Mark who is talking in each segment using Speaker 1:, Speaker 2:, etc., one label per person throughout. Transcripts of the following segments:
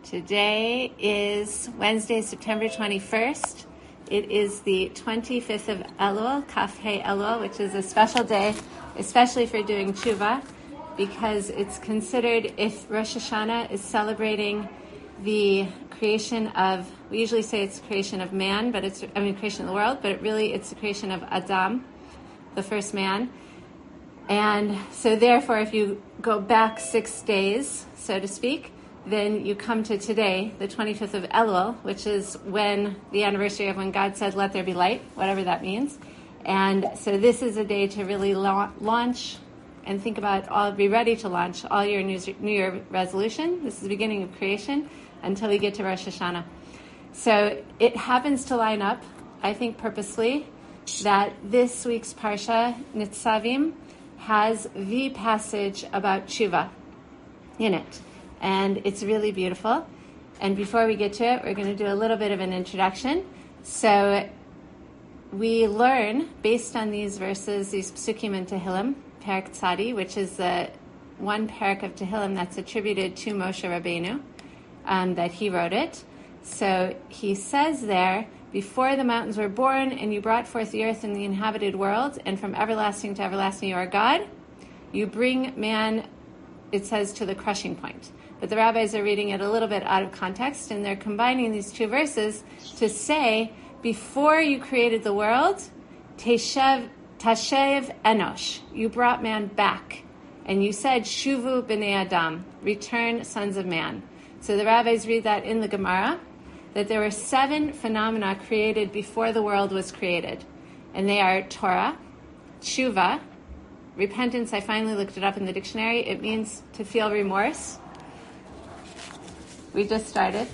Speaker 1: Today is Wednesday, September 21st. It is the 25th of Elul, Kaf Hei Elul, which is a special day, especially for doing tshuva, because it's considered, if Rosh Hashanah is celebrating the creation of, we usually say it's the creation of man, but creation of the world, but it's the creation of Adam, the first man. And so therefore, if you go back 6 days, so to speak, then you come to today, the 25th of Elul, which is when the anniversary of when God said, let there be light, whatever that means. And so this is a day to really launch and think about be ready to launch all your New Year resolution. This is the beginning of creation until we get to Rosh Hashanah. So it happens to line up, I think purposely, that this week's Parsha, Nitzavim, has the passage about tshuva in it. And it's really beautiful. And before we get to it, we're going to do a little bit of an introduction. So we learn, based on these verses, these psukim in Tehillim, Perek Tzadi, which is the one perek of Tehillim that's attributed to Moshe Rabbeinu, that he wrote it. So he says there, before the mountains were born, and you brought forth the earth and the inhabited world, and from everlasting to everlasting you are God, you bring man, it says, to the crushing point. But the rabbis are reading it a little bit out of context, and they're combining these two verses to say, before you created the world, Tashev Enosh, you brought man back. And you said, Shuvu b'nei Adam, return sons of man. So the rabbis read that in the Gemara, that there were 7 phenomena created before the world was created. And they are Torah, tshuva, repentance. I finally looked it up in the dictionary. It means to feel remorse. We just started,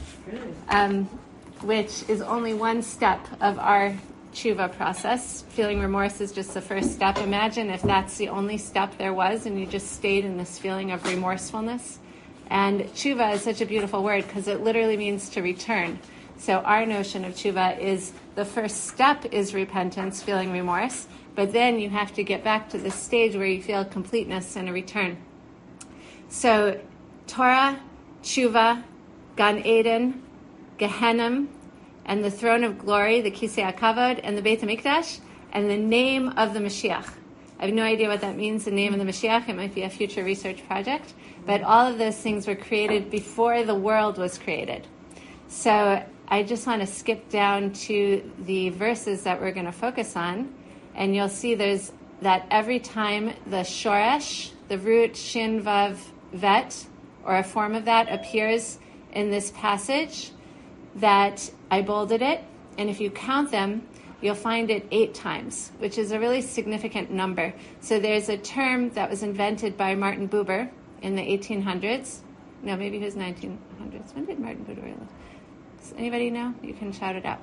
Speaker 1: which is only one step of our tshuva process. Feeling remorse is just the first step. Imagine if that's the only step there was and you just stayed in this feeling of remorsefulness. And tshuva is such a beautiful word because it literally means to return. So our notion of tshuva is the first step is repentance, feeling remorse, but then you have to get back to the stage where you feel completeness and a return. So Torah, tshuva, Gan Eden, Gehenna, and the throne of glory, the Kisei HaKavod, and the Beit HaMikdash, and the name of the Mashiach. I have no idea what that means, the name of the Mashiach. It might be a future research project. But all of those things were created before the world was created. So I just want to skip down to the verses that we're going to focus on. And you'll see there's that every time the shoresh, the root shin vav vet, or a form of that appears in this passage, that I bolded it. And if you count them, you'll find it 8 times, which is a really significant number. So there's a term that was invented by Martin Buber in the 1800s. No, maybe it was 1900s. When did Martin Buber live? Does anybody know? You can shout it out.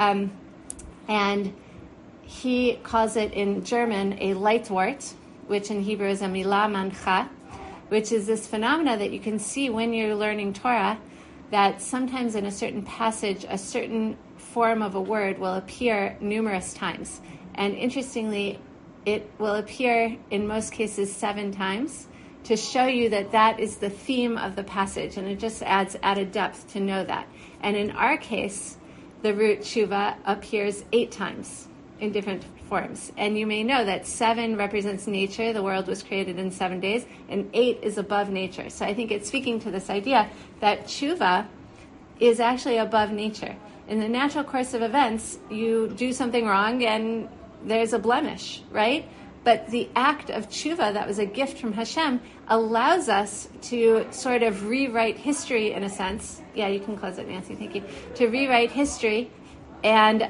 Speaker 1: And he calls it in German a Leitwort, which in Hebrew is a milah mancha, which is this phenomena that you can see when you're learning Torah, that sometimes in a certain passage, a certain form of a word will appear numerous times. And interestingly, it will appear in most cases 7 times to show you that that is the theme of the passage. And it just adds added depth to know that. And in our case, the root tshuva appears 8 times in different forms. And you may know that 7 represents nature. The world was created in 7 days. And 8 is above nature. So I think it's speaking to this idea that tshuva is actually above nature. In the natural course of events, you do something wrong and there's a blemish, right? But the act of tshuva, that was a gift from Hashem, allows us to sort of rewrite history in a sense. Yeah, you can close it, Nancy, thank you. To rewrite history, and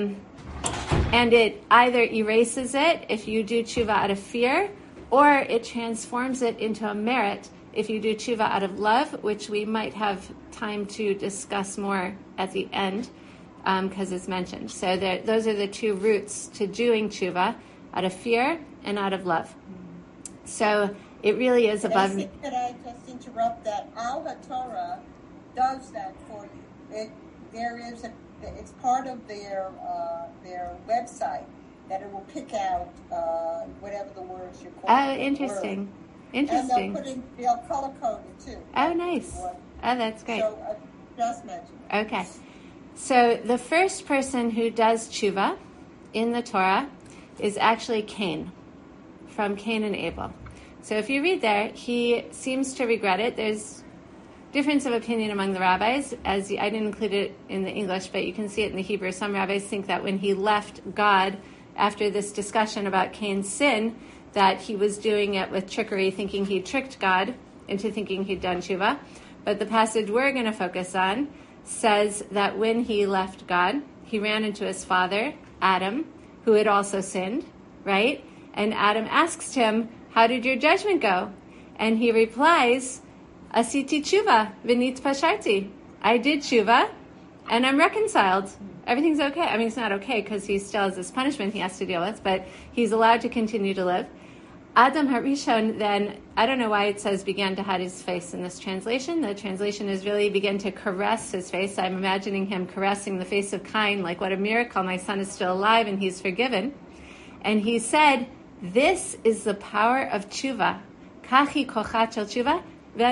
Speaker 1: it either erases it if you do tshuva out of fear, or it transforms it into a merit if you do tshuva out of love, which we might have time to discuss more at the end, because it's mentioned. So those are the 2 roots to doing tshuva, out of fear and out of love. So it really is above.
Speaker 2: Could I just interrupt that? Al HaTorah does that for you. It's part of their website that it will pick out whatever the words you're calling.
Speaker 1: Oh, interesting.
Speaker 2: Word.
Speaker 1: Interesting.
Speaker 2: And they'll color code it too.
Speaker 1: Oh, nice. Oh, that's great.
Speaker 2: So Just mentioned it.
Speaker 1: Okay. So the first person who does tshuva in the Torah is actually Cain, from Cain and Abel. So if you read there, he seems to regret it. There's difference of opinion among the rabbis, as I didn't include it in the English, but you can see it in the Hebrew. Some rabbis think that when he left God after this discussion about Cain's sin, that he was doing it with trickery, thinking he tricked God into thinking he'd done tshuva. But the passage we're going to focus on says that when he left God, he ran into his father, Adam, who had also sinned, right? And Adam asks him, how did your judgment go? And he replies, Asiti tshuva v'nit pasharti. I did tshuva, and I'm reconciled. Everything's okay. I mean, it's not okay because he still has this punishment he has to deal with, but he's allowed to continue to live. Adam Harishon then, I don't know why it says began to hide his face in this translation. The translation is really began to caress his face. I'm imagining him caressing the face of Cain, like what a miracle, my son is still alive and he's forgiven. And he said, this is the power of tshuva. Kachi kochat shel tshuva. I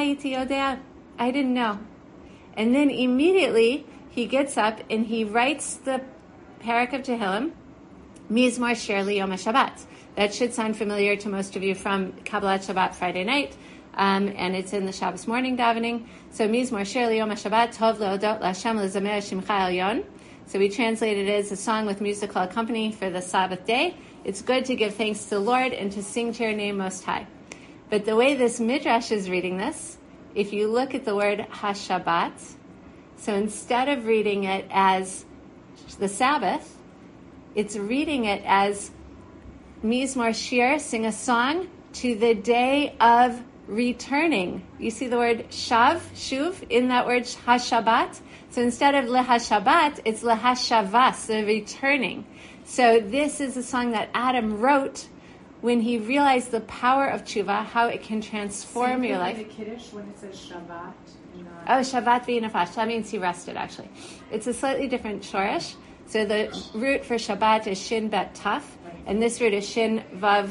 Speaker 1: didn't know. And then immediately he gets up and he writes the parak of Tehillim, Mizmor Shir Liyom HaShabbat. That should sound familiar to most of you from Kabbalat Shabbat Friday night, and it's in the Shabbos morning davening. So Mizmor Shir Liyom HaShabbat, Tov Leodot LaHashem Lezamer Shimcha Elyon. So we translated it as a song with musical accompaniment for the Sabbath day. It's good to give thanks to the Lord and to sing to your name most high. But the way this Midrash is reading this, if you look at the word HaShabbat, so instead of reading it as the Sabbath, it's reading it as Mizmor Shir, sing a song to the day of returning. You see the word shav, shuv, in that word HaShabbat? So instead of LeHaShabbat, it's LeHashavas, the returning. So this is a song that Adam wrote when he realized the power of tshuva, how it can transform your life.
Speaker 3: In the Kiddush when it says Shabbat.
Speaker 1: Shabbat v'nafash. That means he rested, actually. It's a slightly different shorish. So the root for Shabbat is shin bet taf, and this root is shin vav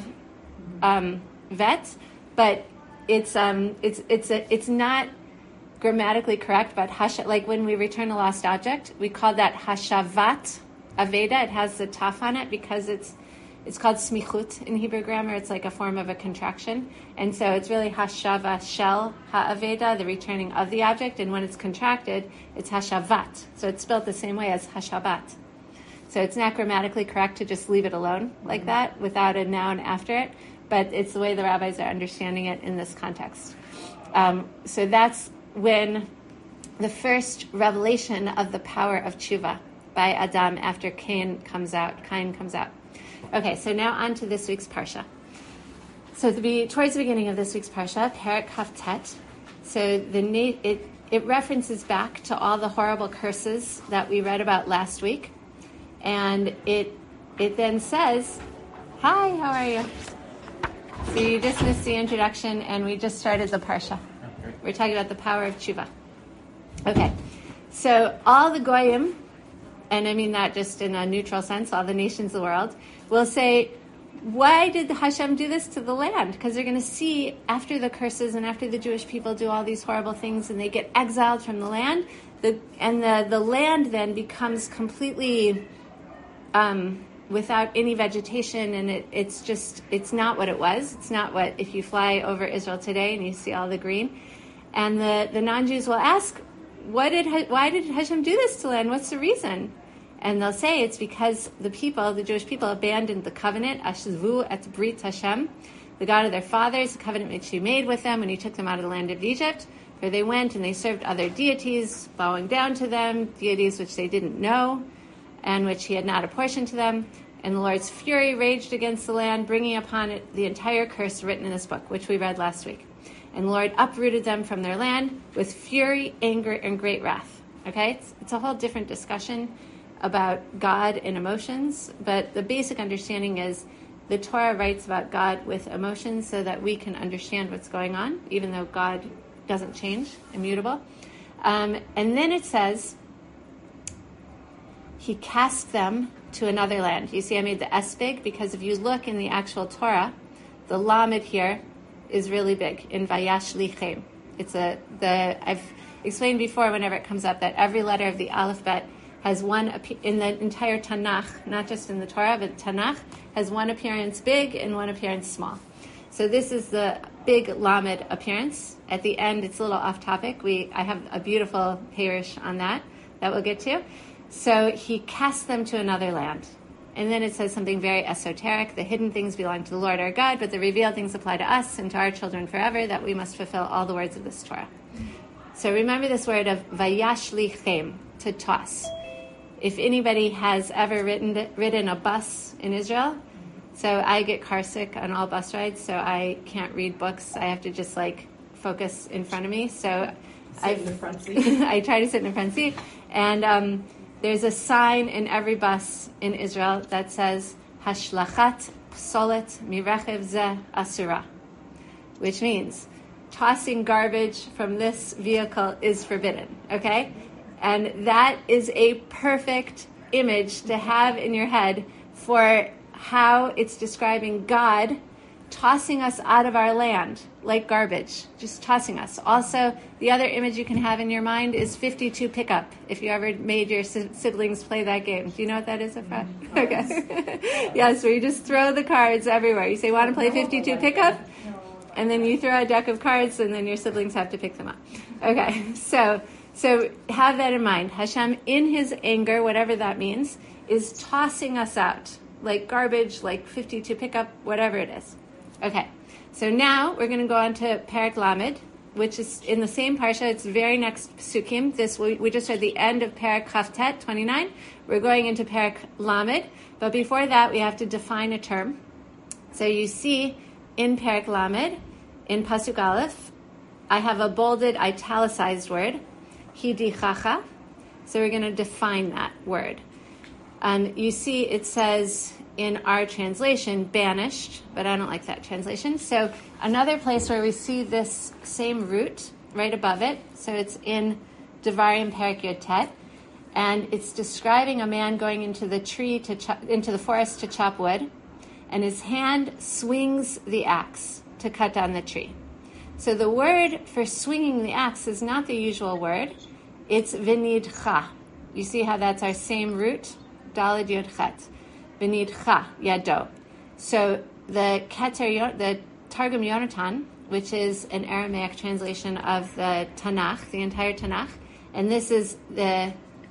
Speaker 1: vet. But it's not grammatically correct. But like when we return a lost object, we call that hashavat aveda. It has the taf on it because it's called smichut in Hebrew grammar. It's like a form of a contraction. And so it's really hashava shel ha'aveda, the returning of the object. And when it's contracted, it's hashavat. So it's spelled the same way as hashabat. So it's not grammatically correct to just leave it alone like that without a noun after it. But it's the way the rabbis are understanding it in this context. So that's when the first revelation of the power of tshuva by Adam after Cain comes out. Okay, so now on to this week's parsha. So towards the beginning of this week's parsha, Perek Kaftet, so it references back to all the horrible curses that we read about last week, and it then says, "Hi, how are you?" So you just missed the introduction, and we just started the parsha. We're talking about the power of tshuva. Okay, so all the goyim, and I mean that just in a neutral sense, all the nations of the world, will say, why did Hashem do this to the land? Because they're going to see after the curses and after the Jewish people do all these horrible things and they get exiled from the land, the land then becomes completely without any vegetation, and it's not what it was. It's not what, if you fly over Israel today and you see all the green. And the non-Jews will ask, why did Hashem do this to the land? What's the reason? And they'll say it's because the Jewish people, abandoned the covenant, Ashvu et Brit Hashem, the God of their fathers, the covenant which he made with them when he took them out of the land of Egypt, where they went and they served other deities, bowing down to them, deities which they didn't know, and which he had not apportioned to them. And the Lord's fury raged against the land, bringing upon it the entire curse written in this book, which we read last week. And the Lord uprooted them from their land with fury, anger, and great wrath. Okay? It's a whole different discussion about God and emotions, but the basic understanding is the Torah writes about God with emotions so that we can understand what's going on, even though God doesn't change, immutable. And then it says, he cast them to another land. You see, I made the S big because if you look in the actual Torah, the Lamed here is really big in Vayash Lichem. I've explained before whenever it comes up that every letter of the alphabet has one, in the entire Tanakh, not just in the Torah, but Tanakh, has one appearance big and one appearance small. So this is the big Lamed appearance. At the end, it's a little off topic. I have a beautiful Parish on that we'll get to. So he cast them to another land. And then it says something very esoteric. The hidden things belong to the Lord our God, but the revealed things apply to us and to our children forever, that we must fulfill all the words of this Torah. So remember this word of vayashlichem, to toss. If anybody has ever ridden a bus in Israel, so I get car sick on all bus rides, so I can't read books. I have to just focus in front of me. So
Speaker 3: Sit in the front seat.
Speaker 1: I try to sit in the front seat. And there's a sign in every bus in Israel that says, Hashlachat psolet mirechev ze asura, which means tossing garbage from this vehicle is forbidden, okay? And that is a perfect image to have in your head for how it's describing God tossing us out of our land like garbage, just tossing us. Also, the other image you can have in your mind is 52 pickup, if you ever made your siblings play that game. Do you know what that is, Efrat? Okay. Yes, where you just throw the cards everywhere. You say, want to play 52 pickup? And then you throw a deck of cards, and then your siblings have to pick them up. Okay, so have that in mind. Hashem, in his anger, whatever that means, is tossing us out like garbage, like 52 pickup, whatever it is. Okay, so now we're going to go on to Perek Lamed, which is in the same parsha. It's the very next psukim. We just read the end of Perek Chavtet 29. We're going into Perek Lamed, but before that we have to define a term. So you see in Perek Lamed, in Pasuk Aleph, I have a bolded, italicized word, hidichacha. So we're going to define that word. You see it says in our translation, banished, but I don't like that translation. So another place where we see this same root right above it, so it's in Devarim Perek Yud Tet, and it's describing a man going into the forest to chop wood, and his hand swings the axe to cut down the tree. So the word for swinging the axe is not the usual word. It's v'nidcha. You see how that's our same root? Daled Yod Chet. V'nidcha yado. So the Targum Yonatan, which is an Aramaic translation of the Tanakh, the entire Tanakh, and this is the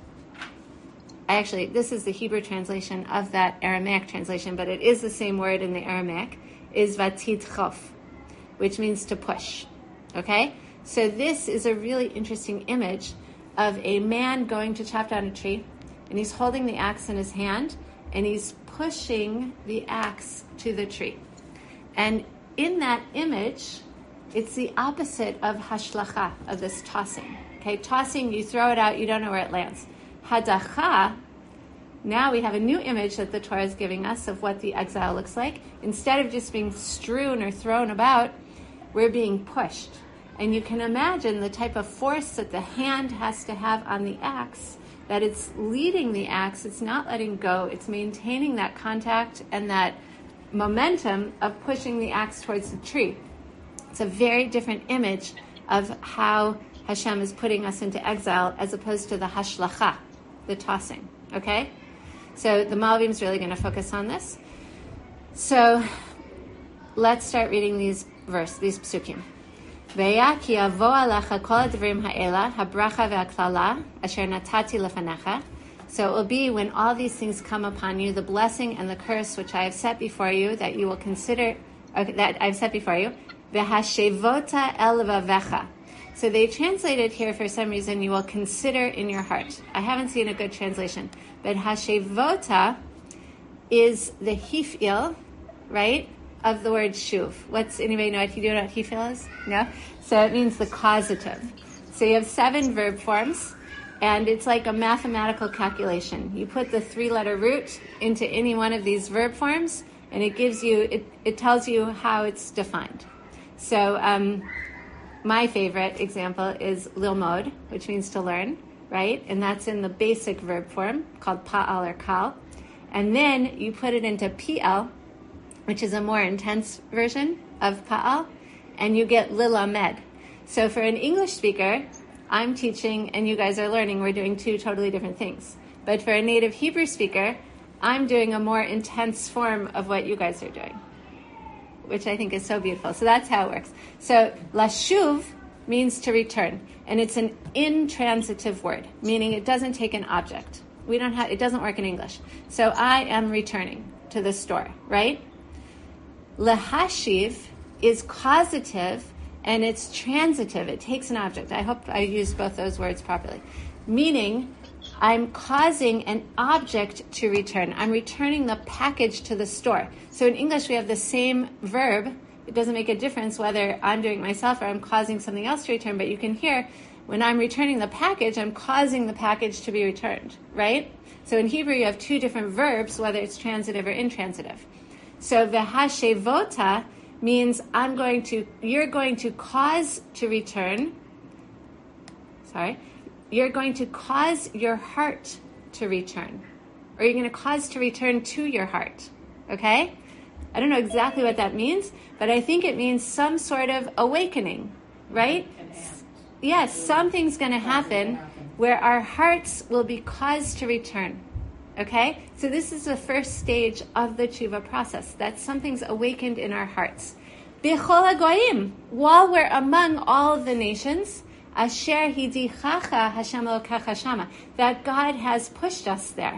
Speaker 1: Hebrew translation of that Aramaic translation, but it is the same word in the Aramaic, is vatidchof, which means to push. Okay? So this is a really interesting image of a man going to chop down a tree, and he's holding the axe in his hand, and he's pushing the axe to the tree. And in that image, it's the opposite of hashlacha, of this tossing. Okay, tossing, you throw it out, you don't know where it lands. Hadacha, now we have a new image that the Torah is giving us of what the exile looks like. Instead of just being strewn or thrown about, we're being pushed. And you can imagine the type of force that the hand has to have on the axe, that it's leading the axe, it's not letting go, it's maintaining that contact and that momentum of pushing the axe towards the tree. It's a very different image of how Hashem is putting us into exile as opposed to the hashlacha, the tossing. Okay? So the Malvim is really going to focus on this. So let's start reading these psukim. Ve'ya ki avo alecha kol advarim ha'ela habracha ve'aklala asher natati lefanecha. So it will be when all these things come upon you, the blessing and the curse which I have set before you, that you will consider, that I've set before you. Ve'hashevota el vavecha. So they translated here for some reason, you will consider in your heart. I haven't seen a good translation. But hashevota is the hifil, right, of the word shuv. Anybody know what hifil is? No? So it means the causative. So you have 7 verb forms, and it's like a mathematical calculation. You put the 3-letter root into any one of these verb forms, and it gives you, it tells you how it's defined. So my favorite example is lilmod, which means to learn, right? And that's in the basic verb form called pa'al or kal. And then you put it into pl, which is a more intense version of pa'al, and you get lilamed. So for an English speaker, I'm teaching and you guys are learning. We're doing two totally different things. But for a native Hebrew speaker, I'm doing a more intense form of what you guys are doing, which I think is so beautiful. So that's how it works. So lashuv means to return, and it's an intransitive word, meaning it doesn't take an object. It doesn't work in English. So I am returning to the store, right? Lahashiv is causative and it's transitive. It takes an object. I hope I used both those words properly. Meaning, I'm causing an object to return. I'm returning the package to the store. So in English, we have the same verb. It doesn't make a difference whether I'm doing it myself or I'm causing something else to return, but you can hear when I'm returning the package, I'm causing the package to be returned, right? So in Hebrew, you have two different verbs, whether it's transitive or intransitive. So v'hashevota means you're going to cause to return. You're going to cause your heart to return. Or you're going to cause to return to your heart. Okay? I don't know exactly what that means, but I think it means some sort of awakening, right? Yes, something's going to happen where our hearts will be caused to return. Okay? So this is the first stage of the tshuva process, that something's awakened in our hearts. B'chol hagoyim, while we're among all of the nations, asher hidichacha Hashem Elokecha shama, that God has pushed us there.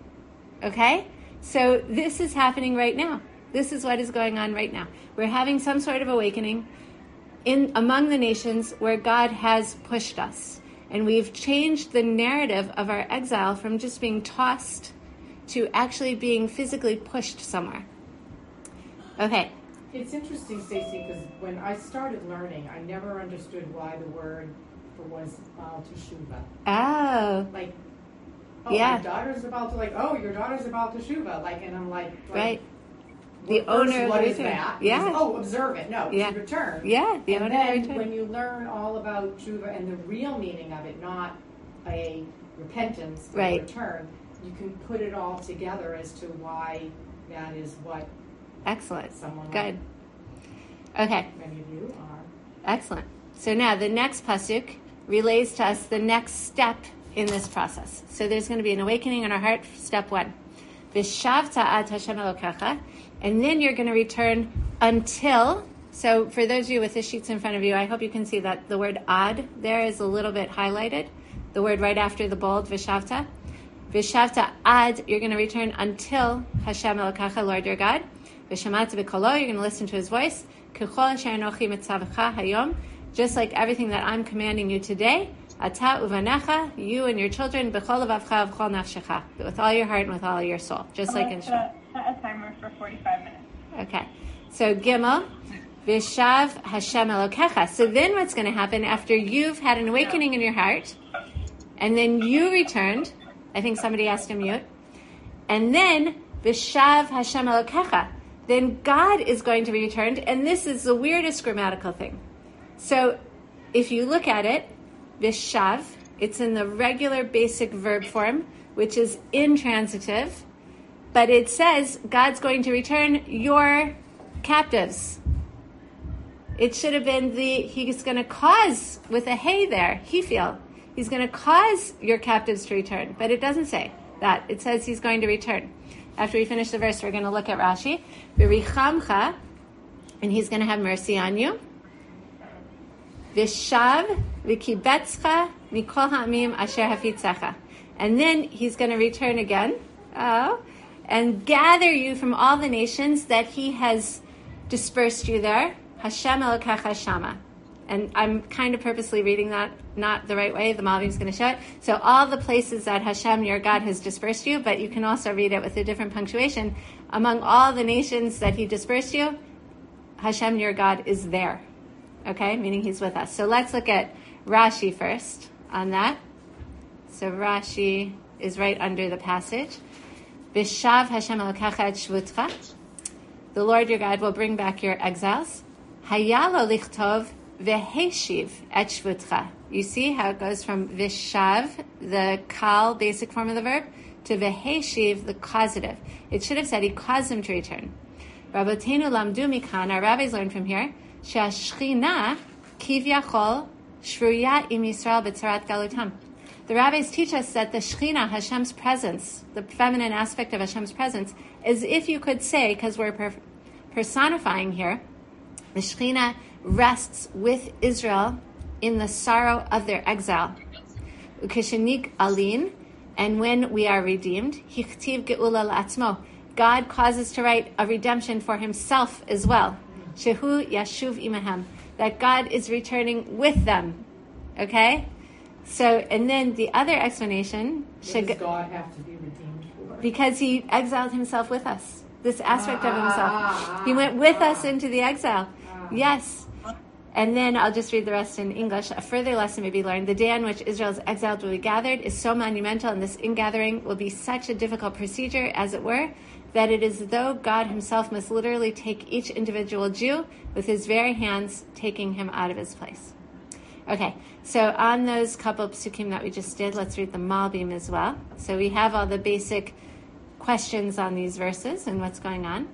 Speaker 1: Okay? So this is happening right now. This is what is going on right now. We're having some sort of awakening among the nations where God has pushed us. And we've changed the narrative of our exile from just being tossed to actually being physically pushed somewhere. Okay.
Speaker 3: It's interesting, Stacey, because when I started learning, I never understood why the word was Baal Teshuvah.
Speaker 1: Oh.
Speaker 3: Like,
Speaker 1: yeah.
Speaker 3: your daughter's about to Teshuvah. And I'm like,
Speaker 1: right. The owner of the
Speaker 3: return. What is
Speaker 1: return.
Speaker 3: that?
Speaker 1: Yeah.
Speaker 3: Observe it. No,
Speaker 1: yeah.
Speaker 3: It's return.
Speaker 1: Yeah, the owner of the return.
Speaker 3: When you learn all about tshuva and the real meaning of it, not a repentance, but
Speaker 1: right.
Speaker 3: a return, you can put it all together as to why that is what.
Speaker 1: Excellent.
Speaker 3: Someone
Speaker 1: good. Okay.
Speaker 3: Many of you are.
Speaker 1: Excellent. So now the next pasuk relays to us the next step in this process. So there's going to be an awakening in our heart. Step 1. V'shavta ad Hashem Elokecha. And then you're going to return until. So for those of you with the sheets in front of you, I hope you can see that the word ad there is a little bit highlighted. The word right after the bold, V'shavta. V'shavta ad, you're going to return until Hashem Elokecha, Lord your God. V'shamata b'kolo, you're going to listen to his voice. K'chol asher anochi mitzavcha hayom, just like everything that I'm commanding you today. Ata uvanecha, you and your children, b'chol levavcha v'chol nafshecha, with all your heart and with all your soul, just like in Shema.
Speaker 4: Set a timer for 45 minutes.
Speaker 1: Okay, so Gimel, Vishav Hashem Elokecha. So then what's going to happen after you've had an awakening in your heart, and then you returned, I think somebody asked to mute, and then Vishav Hashem Elokecha, then God is going to be returned, and this is the weirdest grammatical thing. So if you look at it, Vishav, it's in the regular basic verb form, which is intransitive, but it says God's going to return your captives. It should have been he's going to cause, with a hey there, feel. He's going to cause your captives to return, but it doesn't say that. It says he's going to return. After we finish the verse, we're going to look at Rashi. V'richamcha, and he's going to have mercy on you. V'shav v'kibetzcha mikol ha'amim asher hafitzecha. And then he's going to return again. And gather you from all the nations that he has dispersed you there. Hashem Elokecha shama. And I'm kind of purposely reading that not the right way. The Malvi is going to show it. So all the places that Hashem, your God, has dispersed you, but you can also read it with a different punctuation. Among all the nations that he dispersed you, Hashem, your God, is there. Okay? Meaning he's with us. So let's look at Rashi first on that. So Rashi is right under the passage. Vishav Hashem Elokecha et shvutcha. The Lord your God will bring back your exiles. Hayalo lichtov veheshiv et shvutcha. You see how it goes from vishav, the kal, basic form of the verb, to veheshiv, the causative. It should have said he caused them to return. Rabbeinu lamdu mikan, our rabbis learned from here, she'ashchina Kivyachol Shruya im Yisrael b'tzarat galutam. The rabbis teach us that the Shekhinah, Hashem's presence, the feminine aspect of Hashem's presence, is, if you could say, because we're personifying here, the Shekhinah rests with Israel in the sorrow of their exile. Ukeshenik alin, and when we are redeemed, hichtiv geula la'atzmo, God causes to write a redemption for Himself as well. Shehu yashuv imahem, that God is returning with them. Okay? So, and then the other explanation...
Speaker 3: What does God have to be redeemed for?
Speaker 1: Because He exiled Himself with us. This aspect of Himself. He went with us into the exile. Yes. And then I'll just read the rest in English. A further lesson may be learned. The day on which Israel's exiled will be gathered is so monumental, and this ingathering will be such a difficult procedure, as it were, that it is as though God Himself must literally take each individual Jew with His very hands, taking him out of his place. Okay, so on those couple of psukim that we just did, let's read the Malbim as well. So we have all the basic questions on these verses and what's going on.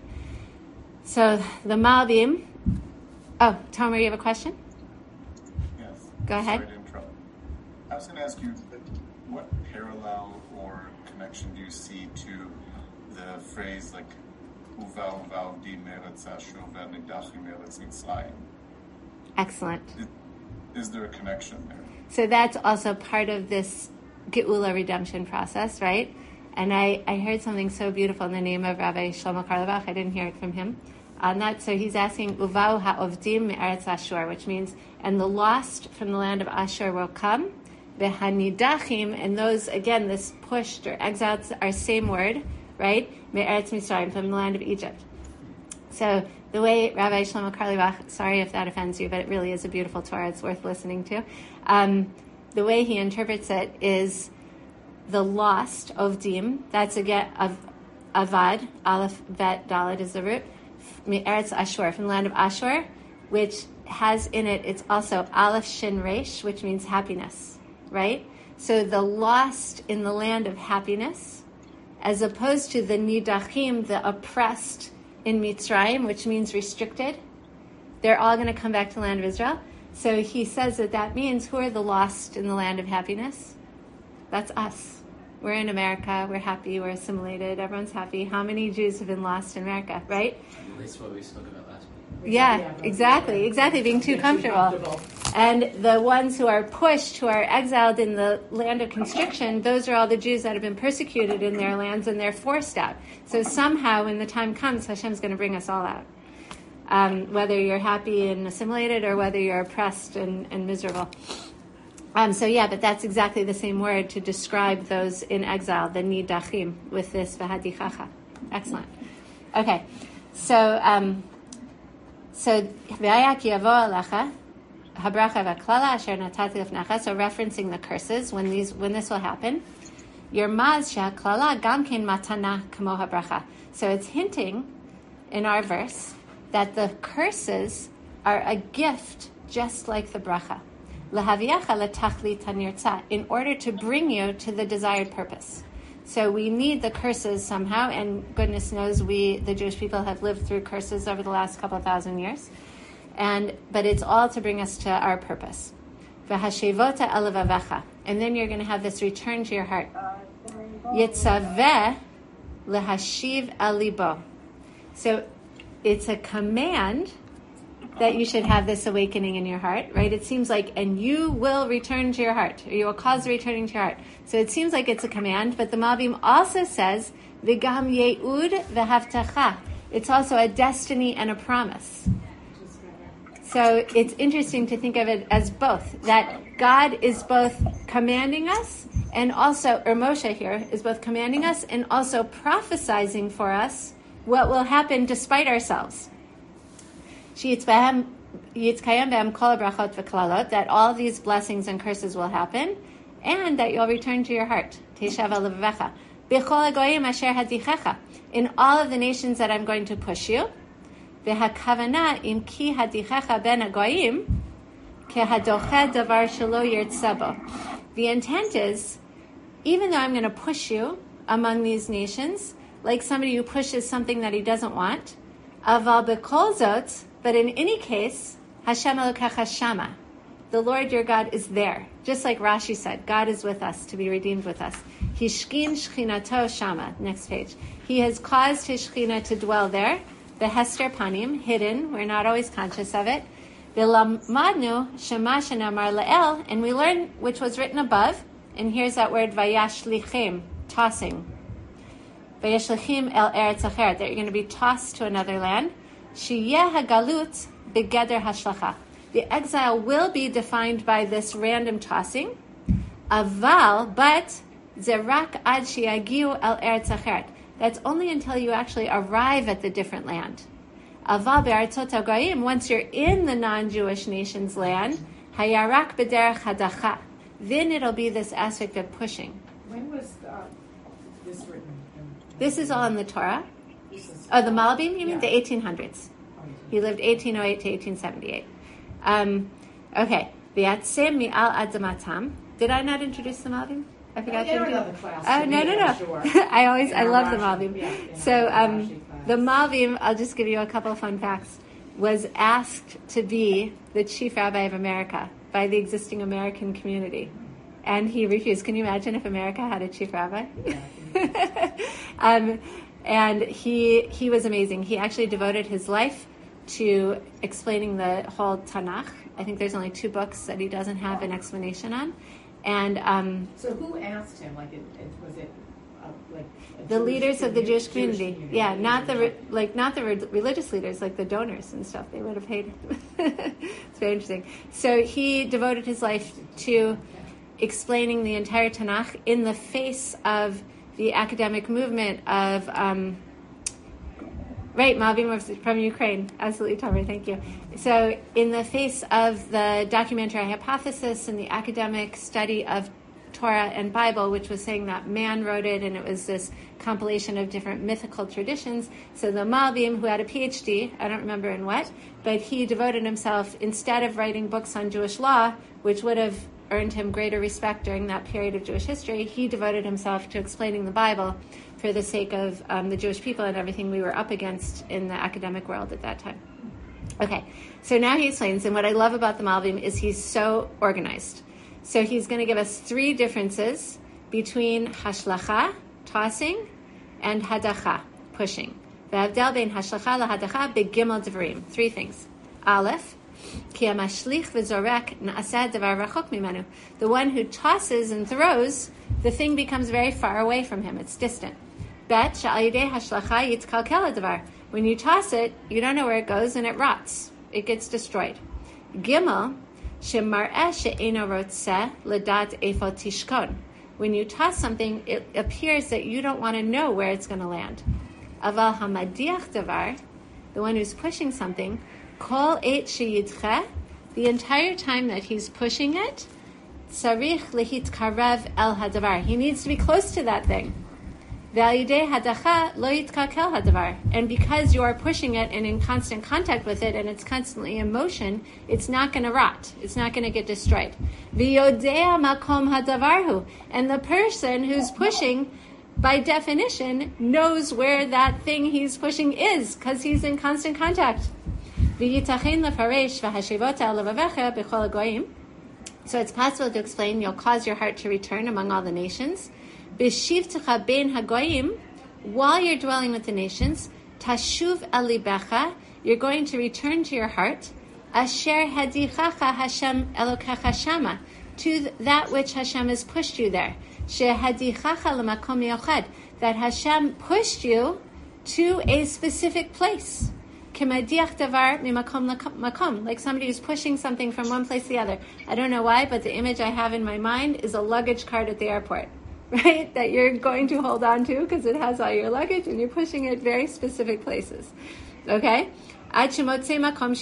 Speaker 1: So the Malbim... Oh, Tomer, you have a question?
Speaker 5: Yes.
Speaker 1: Go ahead.
Speaker 5: Sorry to interrupt. I was going to ask you, what parallel or connection do you see to the phrase like "Uva uva di meretz Ashur ve'nigdachim meretz Mitzrayim"?
Speaker 1: Excellent.
Speaker 5: Is there a connection there?
Speaker 1: So that's also part of this Geula redemption process, right? And I heard something so beautiful in the name of Rabbi Shlomo Karlebach. I didn't hear it from him. On that, so he's asking, Uvau ha'ovdim me'eretz Ashur, which means, and the lost from the land of Ashur will come. Ve'hanidachim, and those, again, this pushed or exiled are same word, right? Me'eretz Mitzrayim, from the land of Egypt. So the way Rabbi Shlomo Karlebach, sorry if that offends you, but it really is a beautiful Torah. It's worth listening to. The way he interprets it is the lost, ovdim, that's again, avad, aleph, vet, dalet is the root, Eretz Ashur, from the land of Ashur, which has in it, it's also aleph, shin, resh, which means happiness, right? So the lost in the land of happiness, as opposed to the nidachim, the oppressed in Mitzrayim, which means restricted, they're all going to come back to the land of Israel. So he says that means, who are the lost in the land of happiness? That's us. We're in America, we're happy, we're assimilated, everyone's happy. How many Jews have been lost in America, right?
Speaker 6: That's what we spoke about last week.
Speaker 1: Yeah, exactly, being too comfortable. And the ones who are pushed, who are exiled in the land of constriction, those are all the Jews that have been persecuted in their lands, and they're forced out. So somehow, when the time comes, Hashem's going to bring us all out. Whether you're happy and assimilated, or whether you're oppressed and miserable. But that's exactly the same word to describe those in exile, the nidachim, with this v'hadichacha. Excellent. Okay, so v'ayak yavo alecha habracha v'klala asher natati lefnecha. So referencing the curses when this will happen. Yermaz shehaklala gamkein matana kamo habracha. So it's hinting in our verse that the curses are a gift just like the bracha. In order to bring you to the desired purpose. So we need the curses somehow, and goodness knows the Jewish people have lived through curses over the last couple of thousand years. But it's all to bring us to our purpose. V'hashevota elavavecha. And then you're going to have this return to your heart. Yitzaveh lehashiv elibo. So it's a command that you should have this awakening in your heart, right? It seems like, and you will return to your heart, or you will cause the returning to your heart. So it seems like it's a command, but the Malbim also says, v'gam ye'ud v'havtacha. It's also a destiny and a promise. So it's interesting to think of it as both, that God is both commanding us, and also, or Moshe here, is both commanding us and also prophesizing for us what will happen despite ourselves. That all these blessings and curses will happen, and that you'll return to your heart. In all of the nations that I'm going to push you. The intent is, even though I'm going to push you among these nations, like somebody who pushes something that he doesn't want, but in any case, Hashem Elokecha Shama. The Lord your God is there. Just like Rashi said, God is with us, to be redeemed with us. Hishkin Shchinato Shama. Next page. He has caused his Shechina to dwell there. The Hester Panim, hidden. We're not always conscious of it. V'lamadnu Shema Shenamar La'el. And we learn which was written above. And here's that word Vayashlichim, tossing. Vayashlichim el Eretz Acheret. That you're going to be tossed to another land. Shiyeh HaGalut Begeder Hashlacha. The exile will be defined by this random tossing. Aval, but zerak ad shiagiu el eretz acheret. That's only until you actually arrive at the different land. Aval be'artzot hagoyim, once you're in the non-Jewish nation's land, hayarak b'derech hadacha. Then it'll be this aspect of pushing.
Speaker 3: When was this written?
Speaker 1: This is all in the Torah. Oh, the Malbim, you mean? The 1800s. He lived 1808 to 1878. Okay. V'yatzem mi'al adamatam. Did I not introduce the Malbim? I forgot to do
Speaker 3: another class.
Speaker 1: Oh, no.
Speaker 3: Sure.
Speaker 1: I love the Malbim.
Speaker 3: Yeah,
Speaker 1: So, the Malbim, I'll just give you a couple of fun facts, was asked to be the chief rabbi of America by the existing American community. And he refused. Can you imagine if America had a chief rabbi? And he was amazing. He actually devoted his life to explaining the whole Tanakh. I think there's only 2 books that he doesn't have an explanation on. And
Speaker 3: so who asked him? Was it
Speaker 1: the leaders of the Jewish community? Yeah, not the religious leaders, like the donors and stuff. They would have paid. It's very interesting. So he devoted his life to explaining the entire Tanakh in the face of the academic movement of. Right, Malbim from Ukraine. Absolutely, Tamar, thank you. So in the face of the documentary hypothesis and the academic study of Torah and Bible, which was saying that man wrote it and it was this compilation of different mythical traditions, so the Malbim, who had a PhD, I don't remember in what, but he devoted himself, instead of writing books on Jewish law, which would have earned him greater respect during that period of Jewish history, he devoted himself to explaining the Bible for the sake of the Jewish people and everything we were up against in the academic world at that time. Okay, so now he explains, and what I love about the Malbim is he's so organized. So he's going to give us 3 differences between hashlacha, tossing, and hadacha, pushing. V'avdel bein hashlacha lahadacha begimel devrim. 3 things. Aleph, ki hamashlich v'zorek na'aseh davar rachok mimenu. The one who tosses and throws, the thing becomes very far away from him. It's distant. Bet she'al yidei hashlacha yitkalkel hadavar. When you toss it, you don't know where it goes and it rots. It gets destroyed. Gimel, shemar'eh she'eno rotzeh ledat efo tishkon. When you toss something, it appears that you don't want to know where it's going to land. Aval hamadiach davar, the one who's pushing something, kol et sheyidcheh, the entire time that he's pushing it, tzarich lehitkarev el hadavar. He needs to be close to that thing. Ve'al hadacha lo yitkakel hadavar. And because you are pushing it and in constant contact with it and it's constantly in motion, it's not going to rot. It's not going to get destroyed. Ve'yodea makom hadavarhu. And the person who's pushing, by definition, knows where that thing he's pushing is because he's in constant contact. Ve'yitachin lefaresh v'hashivot el levavecha b'chol hagoyim. So it's possible to explain, you'll cause your heart to return among all the nations. B'shivtecha bein hagoyim, while you're dwelling with the nations, tashuv el libecha, you're going to return to your heart, asher hadichacha Hashem elokecha shama, to that which Hashem has pushed you there. Shehadichacha l'makom yochad, that Hashem pushed you to a specific place. Kemadiach davar mimakom makom, like somebody who's pushing something from one place to the other. I don't know why, but the image I have in my mind is a luggage cart at the airport, right? That you're going to hold on to because it has all your luggage and you're pushing it very specific places. Okay? Until it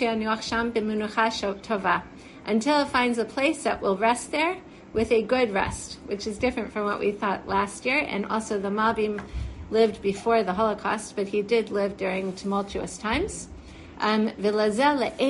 Speaker 1: finds a place that will rest there with a good rest, which is different from what we thought last year. And also the Malbim lived before the Holocaust, but he did live during tumultuous times. And this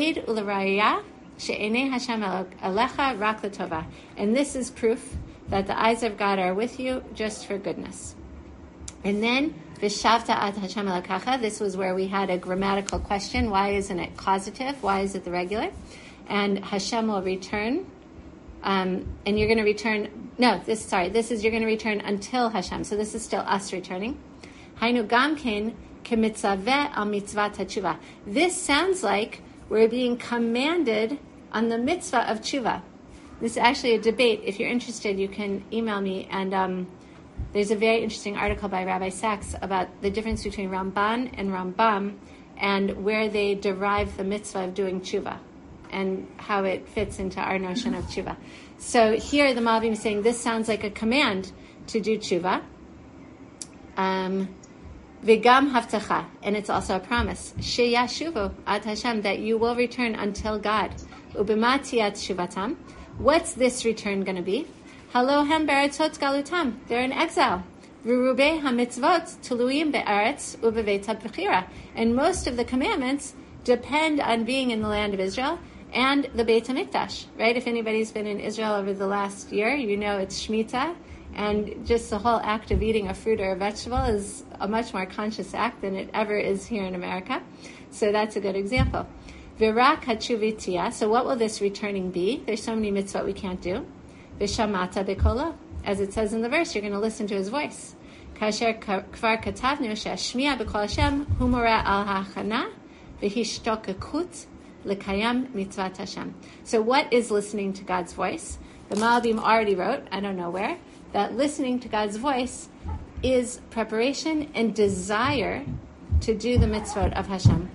Speaker 1: is proof that the eyes of God are with you just for goodness. And then, Vishavta ad Hashem elakacha, this was where we had a grammatical question. Why isn't it causative? Why is it the regular? and Hashem will return, and you're going to return. No, this is you're going to return until Hashem. So this is still us returning. Hainu gamkein kemitzaveh al mitzvat hatshuva. This sounds like we're being commanded on the mitzvah of tshuva. This is actually a debate. If you're interested, you can email me. And there's a very interesting article by Rabbi Sachs about the difference between Ramban and Rambam and where they derive the mitzvah of doing tshuva and how it fits into our notion of tshuva. So here the Malbim is saying this sounds like a command to do tshuva. V'gam havtacha, and it's also a promise. Sheyashuvu ad Hashem, that you will return until God. Ubima tiyat shuvatam. What's this return going to be? Halohem be'aratzot galutam. They're in exile. V'rubei hamitzvot tuluim be'aretz u'beveit ha'bechira. And most of the commandments depend on being in the land of Israel and the Beit HaMikdash, right? If anybody's been in Israel over the last year, you know it's Shemitah, and just the whole act of eating a fruit or a vegetable is a much more conscious act than it ever is here in America. So that's a good example. Virak hachuvitia. So what will this returning be? There's so many mitzvot we can't do. Vishamata bekolo. As it says in the verse, you're going to listen to his voice. Kasher kvar katavnu she'ashmiya bekol Hashem humora al hachana v'hishtokakut l'kayam mitzvat Hashem. So what is listening to God's voice? The Malbim already wrote, I don't know where, that listening to God's voice is preparation and desire to do the mitzvot of Hashem.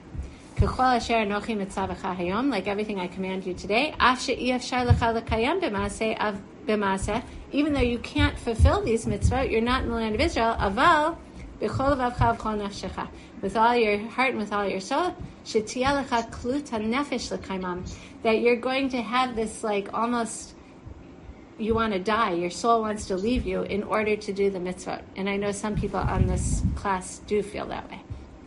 Speaker 1: Like everything I command you today, even though you can't fulfill these mitzvot, you're not in the land of Israel, aval, with all your heart and with all your soul, that you're going to have this like almost, you want to die, your soul wants to leave you in order to do the mitzvot. And I know some people on this class do feel that way.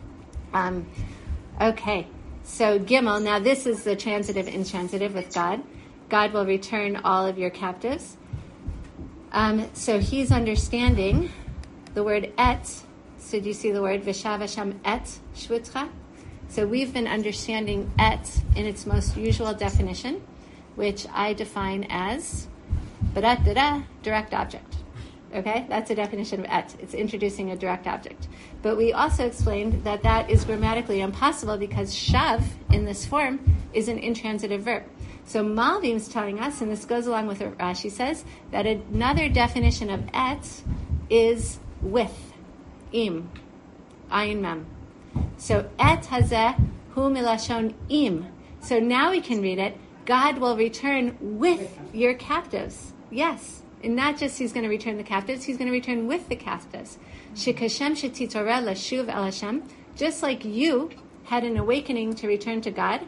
Speaker 1: Okay, so Gimel, now this is the transitive intransitive with God. God will return all of your captives. So he's understanding the word et. So do you see the word Vishav Hashem et shvutcha? So we've been understanding et in its most usual definition, which I define as direct object. Okay, that's a definition of et. It's introducing a direct object. But we also explained that that is grammatically impossible because shav in this form is an intransitive verb. So Malbim is telling us, and this goes along with what Rashi says, that another definition of et is with, im, ayin mem. So et hazeh hu milashon im. So now we can read it, God will return with your captives. Yes. And not just he's going to return the captives, he's going to return with the captives. Shekashem shetitoreh lashuv el Hashem, just like you had an awakening to return to God.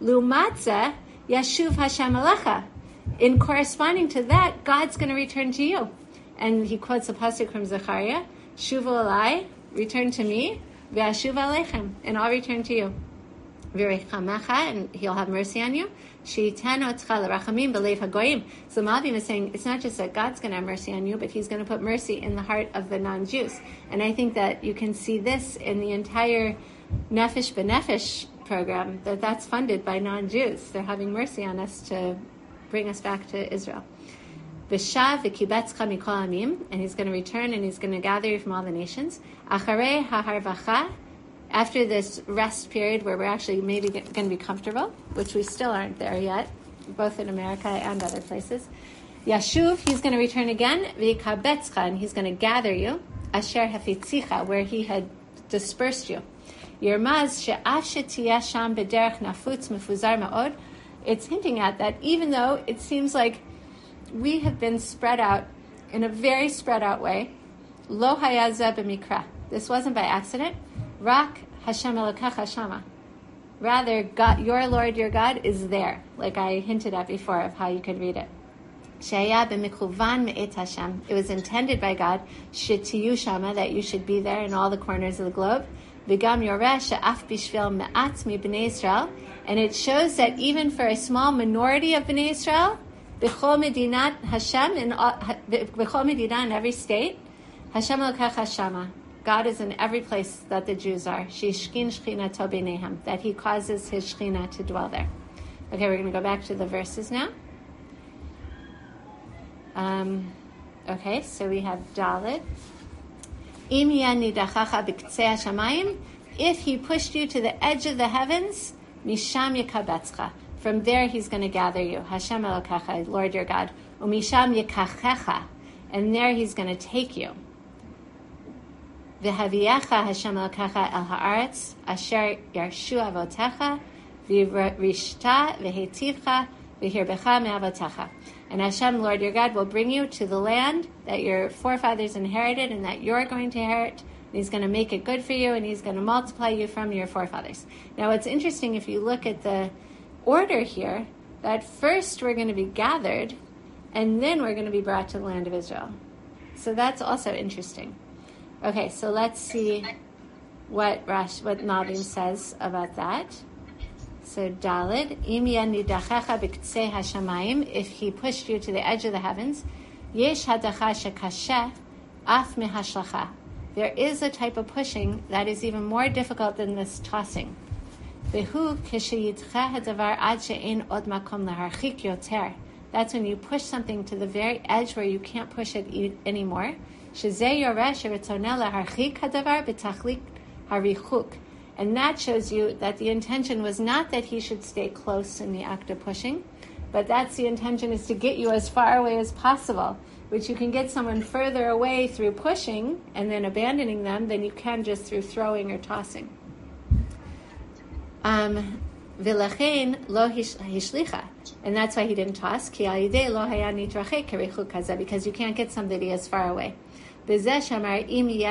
Speaker 1: Lumatze yashuv Hashem alecha. In corresponding to that, God's going to return to you. And he quotes a pasuk from Zechariah, Shuvu alai, return to me, ve'ashuv aleichem, and I'll return to you. V'reichamecha, and he'll have mercy on you. Sheitanu otcha l'rachamim b'leiv hagoyim. So Malbim is saying it's not just that God's going to have mercy on you, but he's going to put mercy in the heart of the non-Jews. And I think that you can see this in the entire Nefesh B'Nefesh program, that's funded by non-Jews. They're having mercy on us to bring us back to Israel. V'shav v'kibetzcha mikol amim, and he's going to return and he's going to gather you from all the nations. Acharei ha'harvacha, after this rest period where we're actually maybe going to be comfortable, which we still aren't there yet, both in America and other places. Yashuv, he's going to return again. V'yikabetzcha, and he's going to gather you. Asher hafitzicha, where he had dispersed you. Yermaz she'af shetiyeh sham b'derech nafutz mefuzar ma'od. It's hinting at that even though it seems like we have been spread out in a very spread out way, lo hayazeh b'mikra. This wasn't by accident. Rak Hashem Elokecha Shama. Rather, God, your Lord, your God, is there, like I hinted at before of how you could read it. She'aya b'mikuvan me'et Hashem. It was intended by God, shetiyu shama, that you should be there in all the corners of the globe. V'gam yoreh she'af bishvil me'at mi-b'nei Yisrael. And it shows that even for a small minority of B'nai Yisrael, b'chol medinat Hashem, b'chol medinah in every state, Hashem Elokecha Shama. God is in every place that the Jews are. Shishkin Shechinato b'neihem, that he causes his Shechina to dwell there. Okay, we're going to go back to the verses now. Okay, so we have Dalet. Im yanidachacha b'ktzei hashamayim, if he pushed you to the edge of the heavens, misham yikabetzcha. From there he's going to gather you. Hashem Elokecha, Lord your God. Umisham yikachecha. And there he's going to take you. V'haviecha Hashem Elokecha el haaretz, asher yarshu avotecha, v'rishta v'hetivcha, v'hirbecha me'avotecha. And Hashem, Lord your God, will bring you to the land that your forefathers inherited and that you're going to inherit. And he's going to make it good for you, and he's going to multiply you from your forefathers. Now, what's interesting, if you look at the order here, that first we're going to be gathered, and then we're going to be brought to the land of Israel. So that's also interesting. Okay, so let's see what Malbim says about that. So Daled, Im yanidachacha b'ktzei hashamayim, if he pushed you to the edge of the heavens, yesh hadacha shekasheh af mehashlacha. There is a type of pushing that is even more difficult than this tossing. Vehu kisheyidcha hadavar ad she'ein od makom laharchik yoter. That's when you push something to the very edge where you can't push it anymore. Shezeh yoreh sheritzoneh laharchik hadavar b'tachlik harichuk. And that shows you that the intention was not that he should stay close in the act of pushing, but that's the intention, is to get you as far away as possible, which you can get someone further away through pushing and then abandoning them than you can just through throwing or tossing. V'lachein lo hishlicha. And that's why he didn't toss, ki al yidei lo haya nitrachek kerichuk hazeh, because you can't get somebody as far away. That's why the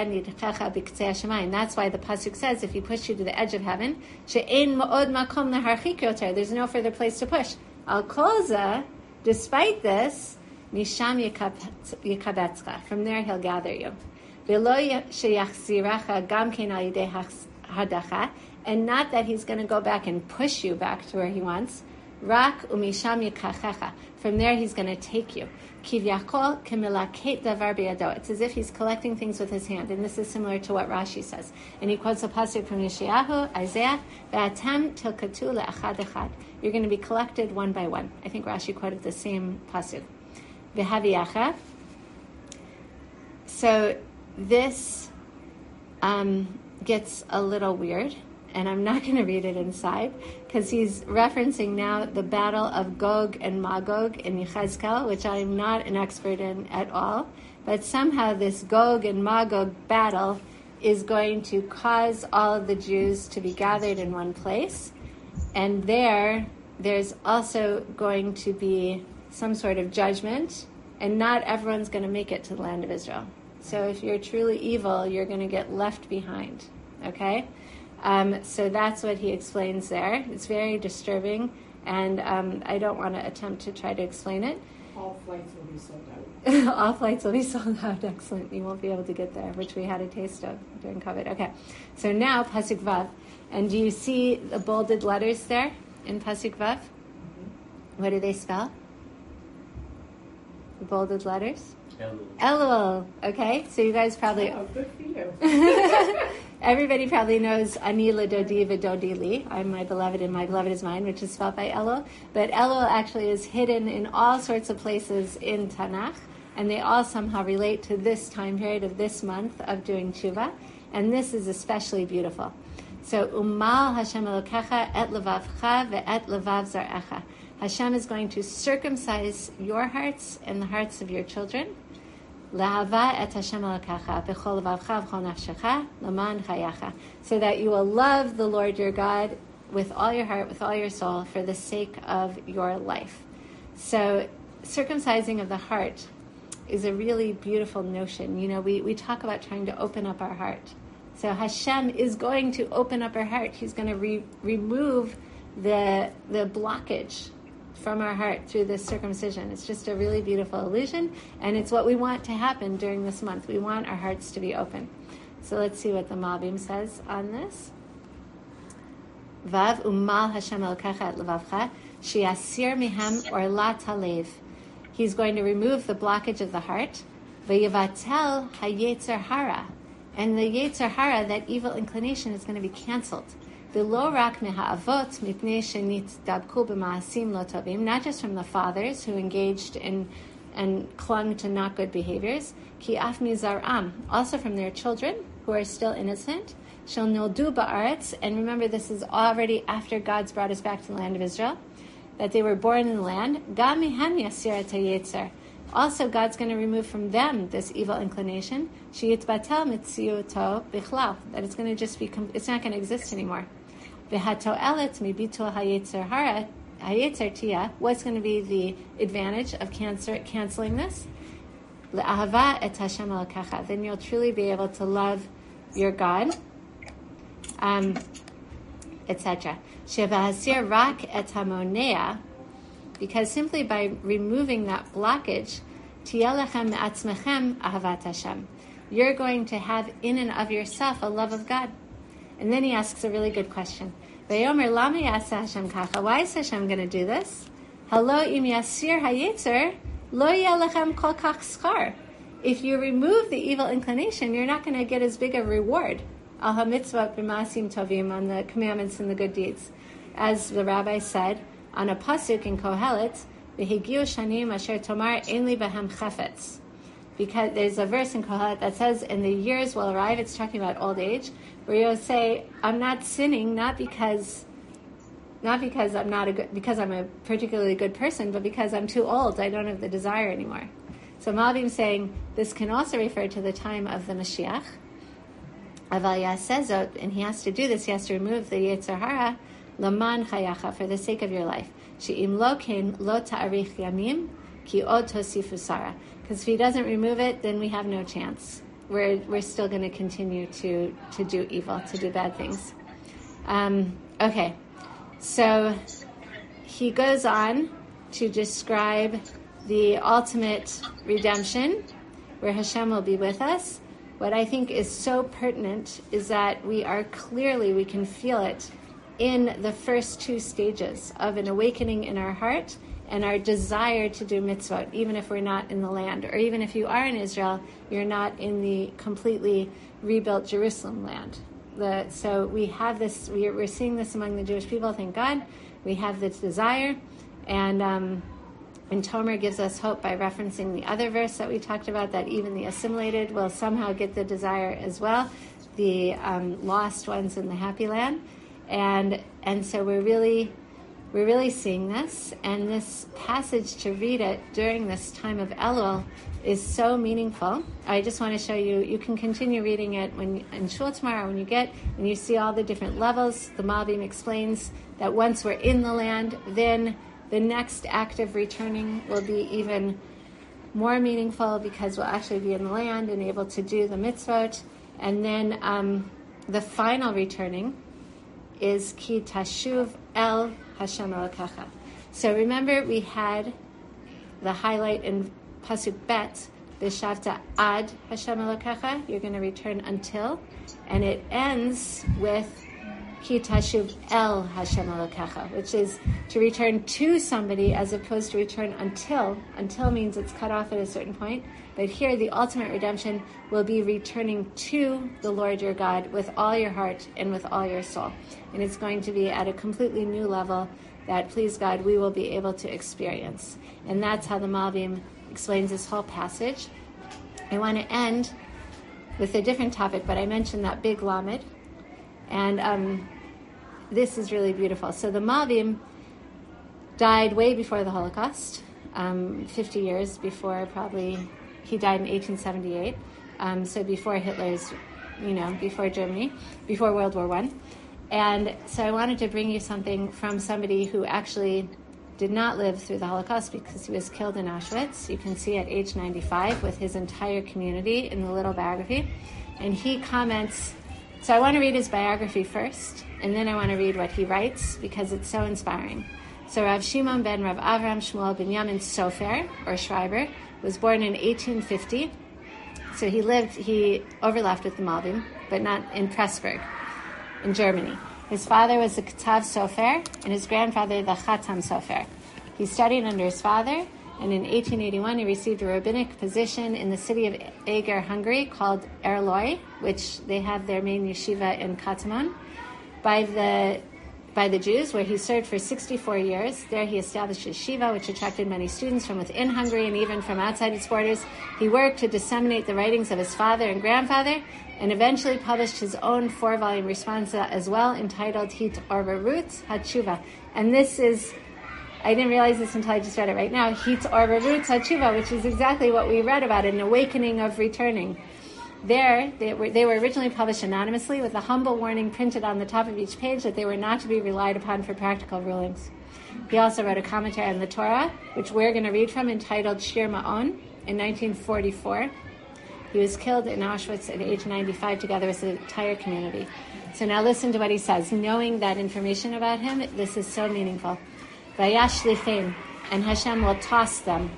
Speaker 1: pasuk says, if he pushed you to the edge of heaven, there's no further place to push. Al kolza, despite this, misham yikabetzcha. From there he'll gather you. And not that he's going to go back and push you back to where he wants. Rak umisham yikachecha. From there he's going to take you. Kivyachol kemilaket davar biyado. It's as if he's collecting things with his hand, and this is similar to what Rashi says. And he quotes a pasuk from Yeshayahu, Isaiah, V'atem tilkatu le'achad echad. You're going to be collected one by one. I think Rashi quoted the same pasuk. V'haviyacha. So this gets a little weird, and I'm not going to read it inside, because he's referencing now the battle of Gog and Magog in Yechezkel, which I'm not an expert in at all, but somehow this Gog and Magog battle is going to cause all of the Jews to be gathered in one place, and there's also going to be some sort of judgment, and not everyone's going to make it to the land of Israel. So if you're truly evil, you're going to get left behind, okay? So that's what he explains there. It's very disturbing, and I don't want to attempt to try to explain it.
Speaker 3: All flights will be sold out.
Speaker 1: All flights will be sold out. Excellent. You won't be able to get there, which we had a taste of during COVID. Okay. So now, Pasuk Vav. And do you see the bolded letters there in Pasuk Vav? Mm-hmm. What do they spell? The bolded letters? Elul. Okay. So you guys probably...
Speaker 3: Oh, good for you.
Speaker 1: Everybody probably knows Ani L'Dodi V'Dodi Li. I'm my beloved and my beloved is mine, which is spelled by Elul. But Elul actually is hidden in all sorts of places in Tanakh, and they all somehow relate to this time period of this month of doing tshuva, and this is especially beautiful. So, Umal Hashem Elokecha et levavcha ve'et levav zar'echa. Hashem is going to circumcise your hearts and the hearts of your children. Lahava et Hashem Elokecha b'chol levavcha v'chol nafshecha l'man chayacha. So that you will love the Lord your God with all your heart, with all your soul, for the sake of your life. So, circumcising of the heart is a really beautiful notion. You know, we talk about trying to open up our heart. So Hashem is going to open up our heart. He's going to remove the blockage from our heart through this circumcision. It's just a really beautiful illusion, and it's what we want to happen during this month. We want our hearts to be open. So let's see what the Malbim says on this. Vav umal Hashem Elokecha et levavcha she'asir mihem orlat halev. He's going to remove the blockage of the heart. V'yevatel hayetzer hara. And the Yetzer Hara, that evil inclination, is going to be canceled. V'lo rak me'ha'avot mipnei shenitdabku b'ma'asim lo tovim, not just from the fathers who engaged in and clung to not good behaviors, ki af mizar'am, also from their children who are still innocent, shel noldu ba'aretz, and remember this is already after God's brought us back to the land of Israel, that they were born in the land, gam mehem yasir et hayetzer. Also, God's going to remove from them this evil inclination, sheyitbatel mitziuto bichlal, that it's going to just be, it's not going to exist anymore. V'hato'elet mibitul hayetzer hara, hayetzer tia, what's going to be the advantage of canceling this? Le'ahava et Hashem elokecha, then you'll truly be able to love your God, etc. Shevahasir rak et hamonea, because simply by removing that blockage, tiyelechem me'atzmechem ahavat Hashem, you're going to have in and of yourself a love of God. And then he asks a really good question. Vayomer lama yasa Hashem kacha, why is Hashem going to do this? Halo im yasir hayetzer lo yelechem kol kach schar. If you remove the evil inclination, you're not going to get as big a reward. Al ha-mitzvot b'ma'asim tovim, on the commandments and the good deeds. As the rabbi said, on a pasuk in Kohelet, v'higiu shanim asher tomar ein li b'hem chafetz. Because there's a verse in Kohelet that says, and the years will arrive, it's talking about old age, where you'll say, I'm not sinning, not because because I'm a particularly good person, but because I'm too old, I don't have the desire anymore. So Malbim saying this can also refer to the time of the Mashiach. Aval yasezot, and he has to do this, he has to remove the Yetzer Hara, laman chayacha, for the sake of your life. She'im lo kein lo ta'arich yamim, ki od tosifu sara. Because if he doesn't remove it, then we have no chance. We're still going to continue to do evil, to do bad things. Okay, so he goes on to describe the ultimate redemption, where Hashem will be with us. What I think is so pertinent is that we can feel it in the first two stages of an awakening in our heart and our desire to do mitzvot, even if we're not in the land, or even if you are in Israel, you're not in the completely rebuilt Jerusalem land. So we have this, we're seeing this among the Jewish people, thank God. We have this desire, and Tomer gives us hope by referencing the other verse that we talked about, that even the assimilated will somehow get the desire as well, the lost ones in the happy land. And so we're really seeing this, and this passage, to read it during this time of Elul is so meaningful. I just want to show you, you can continue reading it in Shul tomorrow when you see all the different levels. The Malbim explains that once we're in the land, then the next act of returning will be even more meaningful, because we'll actually be in the land and able to do the mitzvot. And then the final returning is ki tashuv el Hashem elokecha. So remember, we had the highlight in pasuk bet, v'shavta ad Hashem elokecha, you're going to return until, and it ends with ki tashuv el Hashem elokecha, which is to return to somebody as opposed to return until. Until means it's cut off at a certain point, but here the ultimate redemption will be returning to the Lord your God with all your heart and with all your soul. And it's going to be at a completely new level that, please God, we will be able to experience. And that's how the Malbim explains this whole passage. I want to end with a different topic, but I mentioned that big Lamed. And this is really beautiful. So the Malbim died way before the Holocaust, 50 years before, probably. He died in 1878, so before Hitler's, before Germany, before World War I. And so I wanted to bring you something from somebody who actually did not live through the Holocaust, because he was killed in Auschwitz. You can see at age 95 with his entire community in the little biography. And he comments, so I want to read his biography first, and then I want to read what he writes, because it's so inspiring. So Rav Shimon ben Rav Avram Shmuel Binyamin Sofer, or Schreiber, was born in 1850. So he overlapped with the Malbim, but not in Pressburg, in Germany. His father was the Ketav Sofer, and his grandfather the Chatam Sofer. He studied under his father, and in 1881 he received a rabbinic position in the city of Eger, Hungary, called Erloi, which they have their main yeshiva in Katamon. by the Jews, where he served for 64 years. There he established a yeshiva, which attracted many students from within Hungary and even from outside its borders. He worked to disseminate the writings of his father and grandfather, and eventually published his own 4-volume responsa as well, entitled Hit'orarut HaTshuva. And this is, I didn't realize this until I just read it right now, Hit'orarut HaTshuva, which is exactly what we read about, an awakening of returning. There, they were originally published anonymously with a humble warning printed on the top of each page that they were not to be relied upon for practical rulings. He also wrote a commentary on the Torah, which we're going to read from, entitled Shir Ma'on, in 1944. He was killed in Auschwitz at age 95 together with the entire community. So now listen to what he says. Knowing that information about him, this is so meaningful. Vayashlichem, and Hashem will toss them.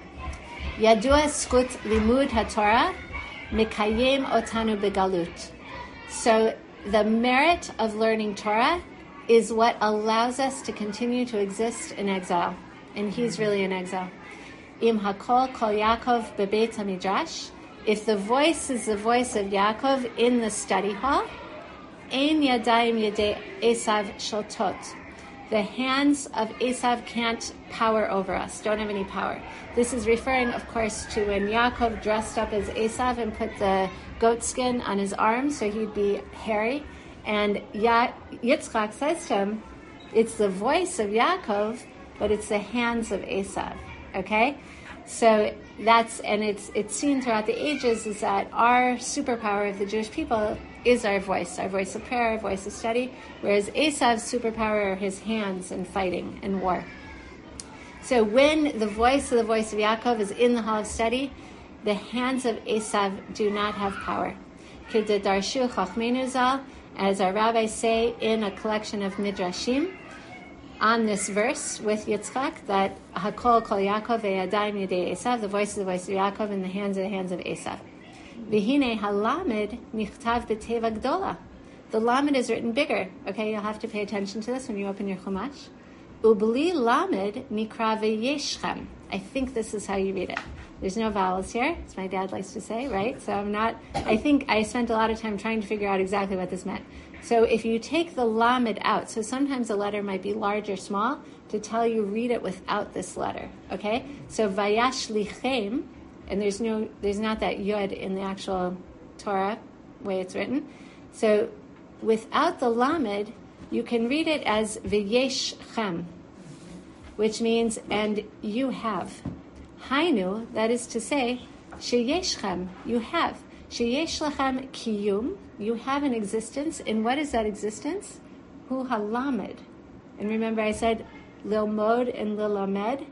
Speaker 1: Yadua skut limud haTorah, Mikayem otanu begalut. So the merit of learning Torah is what allows us to continue to exist in exile. And he's really in exile. Im hakol kol Yaakov bebeit hamidrash. If the voice is the voice of Yaakov in the study hall, ein yadayim yedei Esav sholtot. The hands of Esav can't power over us, don't have any power. This is referring, of course, to when Yaakov dressed up as Esav and put the goat skin on his arm so he'd be hairy. And Yitzchak says to him, it's the voice of Yaakov, but it's the hands of Esav, okay? So it's seen throughout the ages is that our superpower of the Jewish people is our voice of prayer, our voice of study, whereas Esav's superpower are his hands in fighting and war. So when the voice of Yaakov is in the hall of study, the hands of Esav do not have power. Kededarshu Chachmenu Zal, as our rabbis say in a collection of midrashim, on this verse with Yitzchak, that Hakol Kol Yaakov ve'yadayim yedei Esav, the voice of Yaakov in the hands of Esav. V'hine halamed nichtav b'teva gdola. The lamed is written bigger. Okay, you'll have to pay attention to this when you open your Chumash. Ubli lamed nikra ve'yeshchem. I think this is how you read it. There's no vowels here, as my dad likes to say, right? So I think I spent a lot of time trying to figure out exactly what this meant. So if you take the lamed out, so sometimes a letter might be large or small, to tell you read it without this letter, okay? So vayashlichem, and there's not that yod in the actual Torah way it's written. So without the lamed, you can read it as v'yeshchem, which means, and you have. Hainu, that is to say, sheyeshchem, you have. Sheyesh lachem kiyum, you have an existence. And what is that existence? Hu halamed. And remember I said lilmod and lilamed,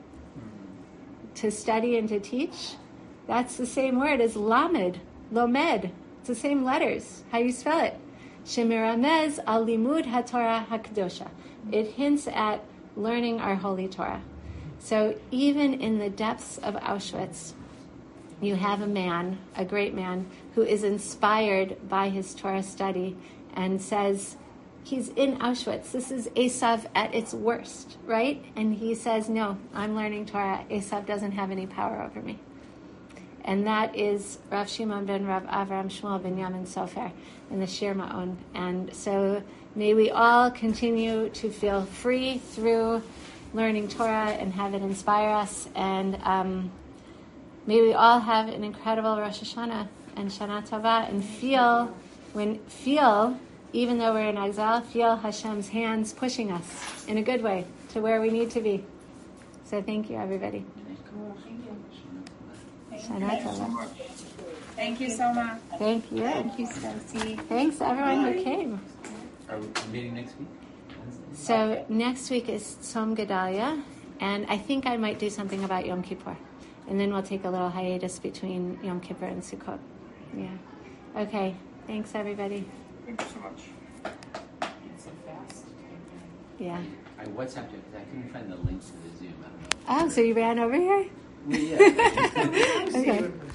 Speaker 1: to study and to teach. That's the same word as lamed, lomed. It's the same letters. How you spell it? Shemiramez al limud haTorah hakdosha. It hints at learning our holy Torah. So even in the depths of Auschwitz, you have a man, a great man, who is inspired by his Torah study and says, he's in Auschwitz. This is Esav at its worst, right? And he says, no, I'm learning Torah. Esav doesn't have any power over me. And that is Rav Shimon ben Rav Avram Shmuel ben Yamin Sofer in the Shir Ma'on. And so may we all continue to feel free through learning Torah and have it inspire us. And may we all have an incredible Rosh Hashanah and Shana Tova, and feel, even though we're in exile, feel Hashem's hands pushing us in a good way to where we need to be. So thank you, everybody. Shana Tova.
Speaker 4: Thank you so much.
Speaker 1: Thank you.
Speaker 4: Thank you, Stacy.
Speaker 1: Thanks to everyone who came.
Speaker 6: Are we meeting next week?
Speaker 1: So next week is Tzom Gedalia, and I think I might do something about Yom Kippur. And then we'll take a little hiatus between Yom Kippur and Sukkot. Yeah. Okay. Thanks, everybody.
Speaker 5: Thank you so much.
Speaker 3: It's a fast.
Speaker 1: Yeah.
Speaker 6: I WhatsApped it because I couldn't find the link to the Zoom. I don't know.
Speaker 1: Oh, so you ran over here?
Speaker 6: Well, yeah.
Speaker 1: Okay.